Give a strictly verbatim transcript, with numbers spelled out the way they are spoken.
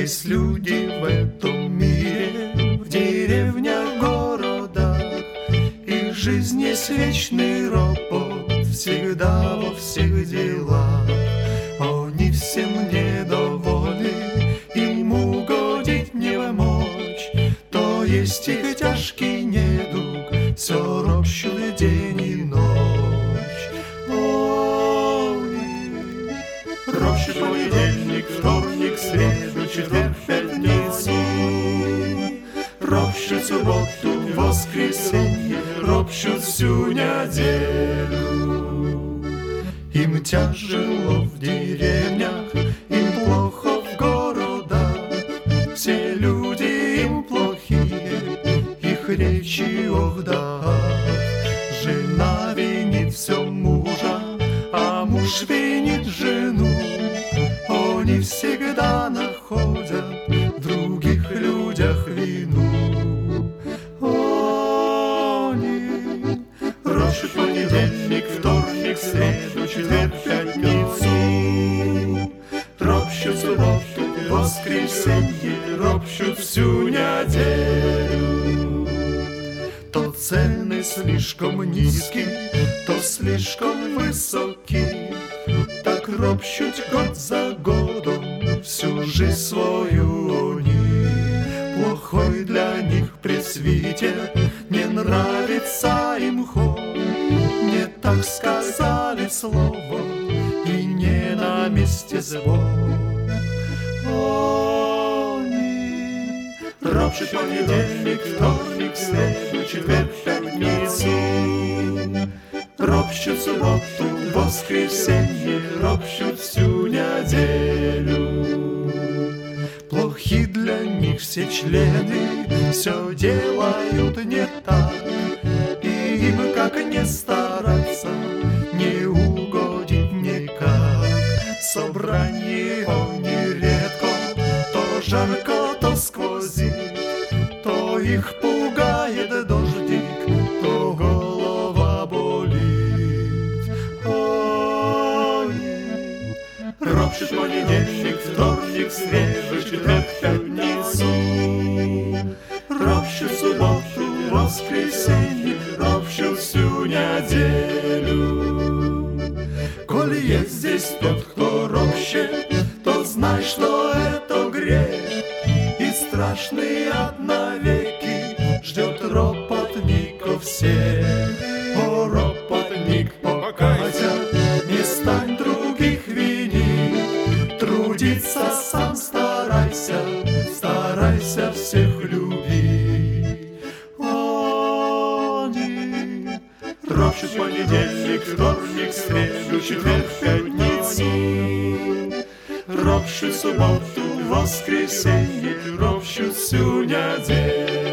Есть люди в этом мире, в деревнях, городах, их жизнь есть вечный ропот, всегда во всех делах. Они всем недовольны, им угодить не мочь, то есть их тяжкий недуг, все ропщут день и ночь. Они ропщут понедельник, вторник, среду, четверг, пятницу, ропщут субботу, воскресенье, ропщут всю неделю. Им тяжело в деревнях, им плохо в городах, все люди им плохие, их речи ох да. Жена винит все мужа, а муж винит жену. Они всегда находят в других людях вину. Они ропщут понедельник, вторник, среду, четверг, пятницу, ропщут субботу, воскресенье, ропщут всю неделю. То цены слишком низкие, то слишком высокие, так ропщут год за годом всю жизнь свою они. Плохой для них пресвитер, не нравится им ход, не так сказали слово, и не на месте сбор. Они ропщут понедельник, вторник, среду, четверг, пятницу, ропщут субботу, воскресенье, ропщут всю неделю. Плохи для них все члены, все делают не так, и им как не стараться, не угодить никак. Собрание нередко, то жарко, то сквозит, то их пугает дождик, то голова болит. Они ропщут понедельник, вторник, среду, четверг, пятницу, ропщут субботу, воскресенье, ропщут всю неделю. Коль есть здесь тот, кто ропщет, то знай, что это грех, и страшный ад навеки ждет ропотников всех. О, ропотник, покайся, не стань других винить, трудиться сам старайся, старайся всех любить. Они ропщут понедельник, вторник, среду, четверг, пятницу, ропщут субботу, воскресенье, ропщут всю неделю.